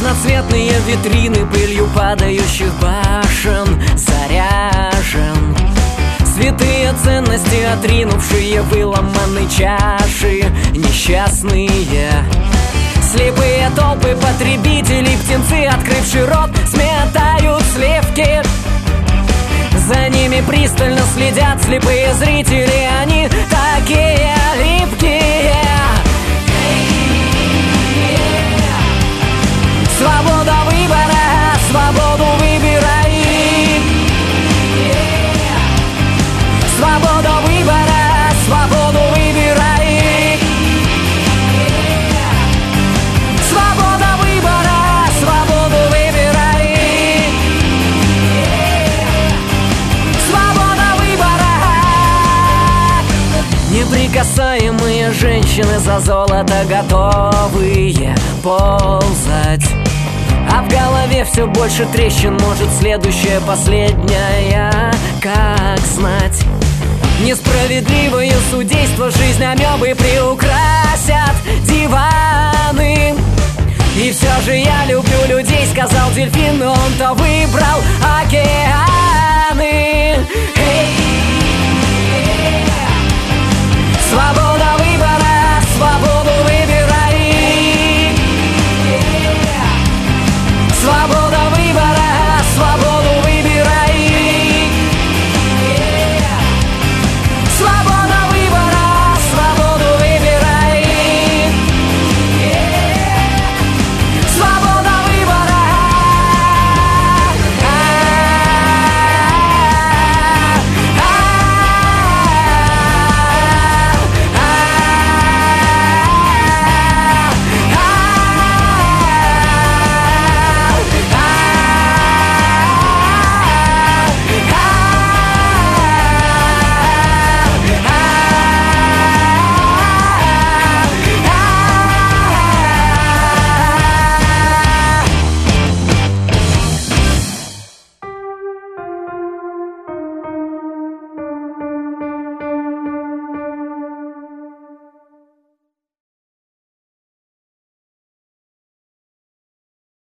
Разноцветные витрины пылью падающих башен заряжен. Святые ценности, отринувшие выломанные чаши, несчастные. Слепые толпы потребителей, птенцы, открывшие рот, сметают сливки. За ними пристально следят слепые зрители, они такие липкие. Свобода выбора, свободу выбирай. Свобода выбора, свободу выбирай. Свобода выбора, свободу выбирай. Свобода выбора. Неприкасаемые женщины за золото готовые ползать. А в голове все больше трещин, может следующая, последняя, как знать. Несправедливое судейство, жизнь амебы приукрасят диваны. И все же я люблю людей, сказал дельфин, но он-то выбрал океаны. Свобода.